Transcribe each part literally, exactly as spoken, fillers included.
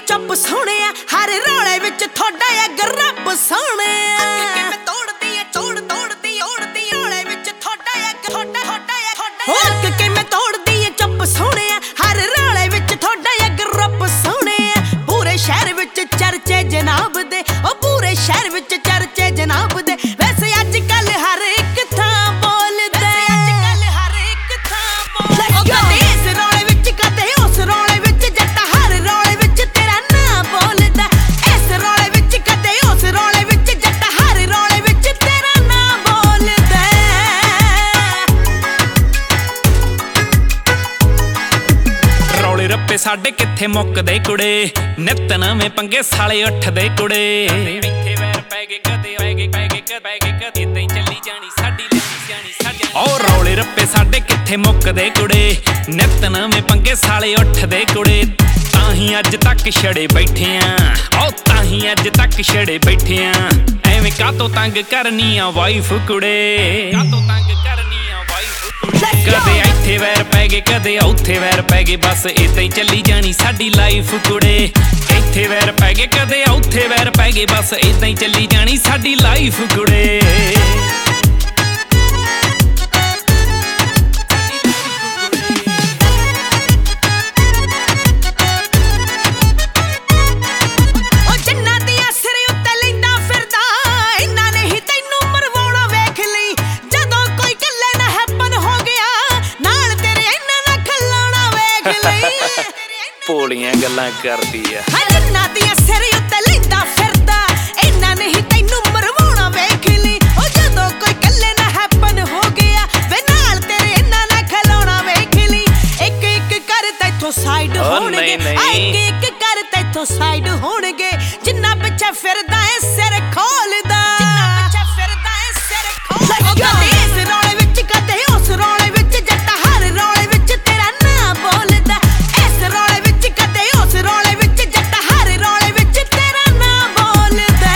चुप सोने हर रोले विच थोड़ा अग रब सोने मैं तोड़दी है तोड़ तोड़दी ओड़दी रोले विच थोड़ा अग थोड़ा थोड़ा अग के मैं तोड़दी है चुप सोने हर रोले विच थोड़ा अग रब सोने पूरे शहर विच चर्चे जनाब दे ओ पूरे शहर विच चर्चे जनाब दे वैसे अजकल हर एक थां बोलदा अजकल हर एक थां बोलदा कदे इस रोले विच कदे उस रोले विच जट्टा हर रोले विच तेरा नां बोलदा इस रोले विच कदे उस रोले विच जट्टा हर रोले विच तेरा नां बोलदा रौले रप्पे साडे किथे मुक्कदे कुड़े नित नवें पंगे साले उठदे कुड़े इत्थे वैर पै गए कदे पै गए पै गए कदे पै गए कदे इदां ही चली जानी साडी लगी जानी साडी ओ रौले रप्पे साडे किथे मुक्कदे कुड़े नित नवें पंगे साले उठदे कुड़े ताही अज तक छड़े बैठे आ ओ ताही अज तक छड़े बैठे आ एवें कातों तंग करनी आ वाइफ कुड़े कातों तंग करनी आ वाइफ कुड़े कदे इत्थे वैर पै गए कदे उत्थे वैर पै गए बस इदां ही चली जानी साडी लाइफ कुड़े इत्थे वैर पै गए कदे उत्थे वैर पै गए बस इदां ही चली जानी साडी लाइफ कुड़े ਭੋਲੀਆਂ ਗੱਲਾਂ ਕਰਦੀ ਆ ਹਜਨਾ ਦੀਆਂ ਸਿਰ ਉੱਤੇ ਲੈਂਦਾ ਫਿਰਦਾ ਇੰਨਾ ਨਹੀਂ ਤੈਨੂੰ ਮਰਵਾਉਣਾ ਵੇਖ ਲਈ ਉਹ ਜਦੋਂ ਕੋਈ ਗੱਲੇ ਨਾ ਹੈਪਨ ਹੋ ਗਿਆ ਵੇ ਨਾਲ ਤੇਰੇ ਇੰਨਾ ਨਾ ਖਲਾਉਣਾ ਵੇਖ ਲਈ ਇੱਕ ਇੱਕ ਕਰ ਤੈਥੋਂ ਸਾਈਡ ਹੋਣਗੇ ਇੱਕ ਇੱਕ ਕਰ ਤੈਥੋਂ ਸਾਈਡ ਹੋਣਗੇ ਜਿੰਨਾ ਪਿੱਛੇ ਫਿਰਦਾ ਏ ਸਿਰ ਖੋਲਦਾ ਜਿੰਨਾ ਪਿੱਛੇ ਫਿਰਦਾ ਏ ਸਿਰ ਖੋਲਦਾ ਕਦੇ ਇਸ ਰੌਲੇ ਵਿੱਚ ਕਦੇ ਉਸ ਰੌਲੇ ਵਿੱਚ ਜੱਟਾ ਹਰ ਰੌਲੇ ਵਿੱਚ ਤੇਰਾ ਨਾਂ ਬੋਲਦਾ ਇਸ ਰੌਲੇ ਵਿੱਚ ਕਦੇ ਉਸ ਰੌਲੇ ਵਿੱਚ ਜੱਟਾ ਹਰ ਰੌਲੇ ਵਿੱਚ ਤੇਰਾ ਨਾਂ ਬੋਲਦਾ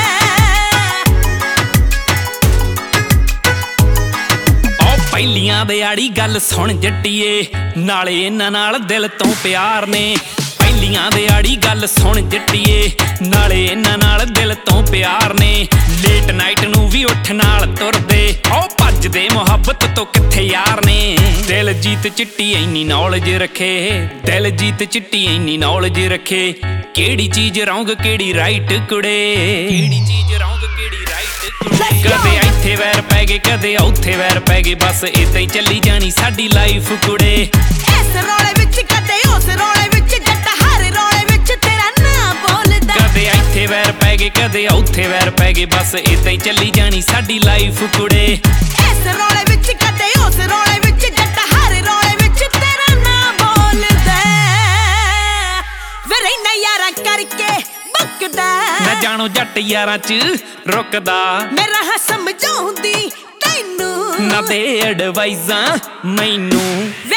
ਉਹ ਪਹਿਲੀਆਂ ਦੇ ਆੜੀ ਗੱਲ ਸੁਣ ਜੱਟੀਏ ਨਾਲੇ ਇਹਨਾਂ ਨਾਲ ਦਿਲ ਤੋਂ ਪਿਆਰ ਨੇ ਪਹਿਲੀਆਂ ਦੇ ਆੜੀ ਗੱਲ ਸੁਣ ਜੱਟੀਏ ਨਾਲੇ ਇਹਨਾਂ ਨਾਲ ਦਿਲ ਤੋਂ ਪਿਆਰ ਨੇ ਲੇਟ ਨਾਈਟ ਨੂੰ ਵੀ ਉੱਠ ਨਾਲ ਤੁਰਦੇ ਉਹ ਭੱਜਦੇ ਮੁਹੱਬਤ ਤੋਂ ਕਿੱਥੇ ਯਾਰ ਨੇ ਦਿਲ ਜੀਤ ਚਿੱਟੀ ਇੰਨੀ ਨੌਲੇਜ ਰੱਖੇ ਦਿਲ ਜੀਤ ਚਿੱਟੀ ਇੰਨੀ ਨੌਲੇਜ ਰੱਖੇ ਕਿਹੜੀ ਚੀਜ਼ ਰੌਂਗ ਕਿਹੜੀ ਰਾਈਟ ਕੁੜੇ ਕਿਹੜੀ ਚੀਜ਼ ਰੌਂਗ ਕਿਹੜੀ ਰਾਈਟ ਕੁੜੇ ਕਦੇ ਇੱਥੇ ਵੈਰ ਪੈ ਗਏ ਕਦੇ ਉੱਥੇ ਵੈਰ ਪੈ ਗਏ ਬਸ ਇਦਾਂ ਹੀ ਚੱਲੀ ਜਾਣੀ ਸਾਡੀ ਲਾਈਫ ਕੁੜੇ ਇਸ ਰੌਲੇ ਵਿੱਚ ਕਦੇ ਉਸ ਰੌਲੇ ਵਿੱਚ ਜੱਟਾ ਹਰ ਰੌਲੇ ਵਿੱਚ ਤੇਰਾ ਨਾਂ ਬੋਲਦਾ ਕਦੇ ਇੱਥੇ ਵੈਰ ਪੈ ਗਏ ਕਦੇ ਉੱਥੇ ਵੈਰ ਪੈ ਗਏ ਬਸ ਇਦਾਂ ਹੀ ਚੱਲੀ ਜਾਣੀ ਸਾਡੀ ਲਾਈਫ ਕੁੜੇ ਇਸ ਰੌਲੇ ਵਿੱਚ ਕਦੇ ਉਸ ਰੌਲੇ ਵਿੱਚ ਜੱਟਾ ਹਰ ਰੌਲੇ ਵਿੱਚ ਤੇਰਾ ਨਾਂ ਬੋਲਦਾ ਵੇ ਰਹਿਣਾ ਯਾਰਾਂ ਕਰਕੇ ਬਕਦਾ ਮੈਂ ਜਾਣੋ ਜੱਟ ਯਾਰਾਂ ਚ ਰੁਕਦਾ ਮੇਰਾ ਹਾਂ ਸਮਝਾਉਂਦੀ ਤੈਨੂੰ ਨਾ ਦੇ ਐਡਵਾਈਜ਼ਾਂ ਮੈਨੂੰ